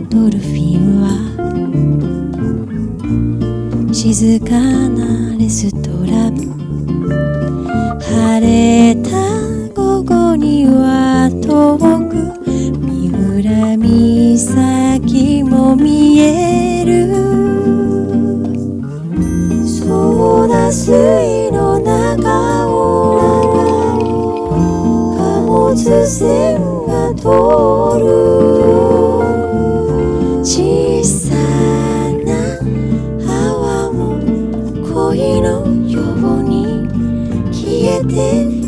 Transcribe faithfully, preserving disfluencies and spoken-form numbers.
ドルフィンは静かなレストラン、晴れた午後には遠く三浦岬も見える。ソーダ水の中を貨物船が通る。小さな泡も恋のように消えて